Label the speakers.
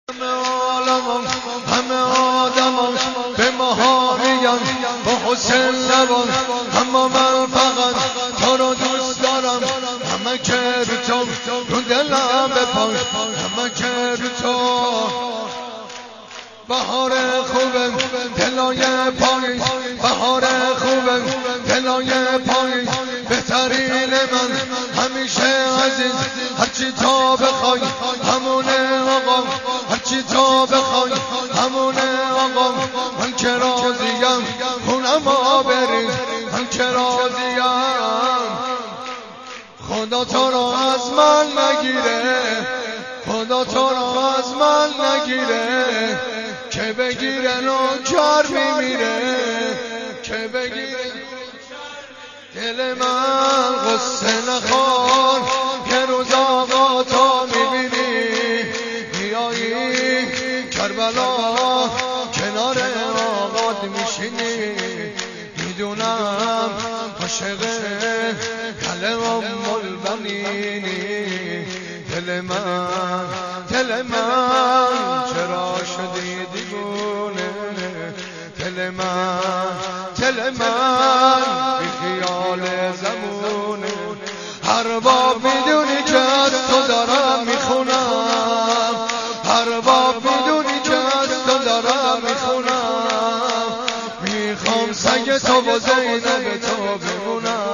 Speaker 1: همه آدمان به ما میگن با حسین لبان، اما من فقط تو رو دوست دارم. همه که رو تو رو دلم بپاش، همه که رو تو بهار خوبه دلای پاییز، بهار خوبه دلای پاییز. بهترین من همیشه عزیز، هرچی تو بخوای همونه آقا، هرچی تو بخوای همونه آقا. من که راضیم خونما بری، من که راضیم. خدا تو رو از من نگیره، خدا تو رو از من نگیره. که بگیره نوکر میمیره، که بگیره دل من غصه نخور. یه روز آقا تو میبینی میایی کربلا، کنار آقات میشینی. میدونم عاشق کله ام البنینی. دل من چرا شدی دیوونه؟ دل من بی خیال زمونه. هر باب میدونی که از تو دارم میخونم، هر باب میدونی که از تو دارم میخونم. میخوام سگ تو و زینب تو بمونم.